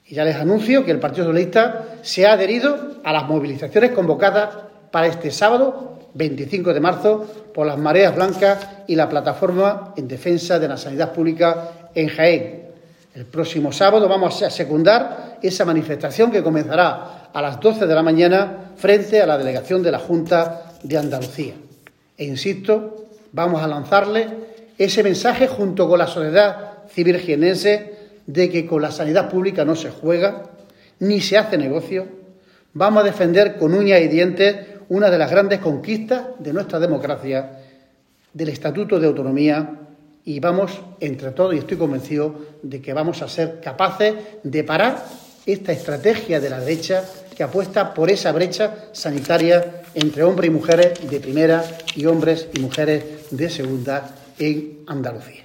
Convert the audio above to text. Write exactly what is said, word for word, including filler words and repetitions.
Y ya les anuncio que el Partido Socialista se ha adherido a las movilizaciones convocadas para este sábado, veinticinco de marzo, por las Mareas Blancas y la Plataforma en Defensa de la Sanidad Pública en Jaén. El próximo sábado vamos a secundar esa manifestación que comenzará a las doce de la mañana frente a la delegación de la Junta de Andalucía. E insisto, vamos a lanzarle ese mensaje junto con la sociedad civil jiennense de que con la sanidad pública no se juega, ni se hace negocio. Vamos a defender con uñas y dientes una de las grandes conquistas de nuestra democracia, del Estatuto de Autonomía, y vamos, entre todos, y estoy convencido de que vamos a ser capaces de parar esta estrategia de la derecha que apuesta por esa brecha sanitaria entre hombres y mujeres de primera y hombres y mujeres de segunda en Andalucía.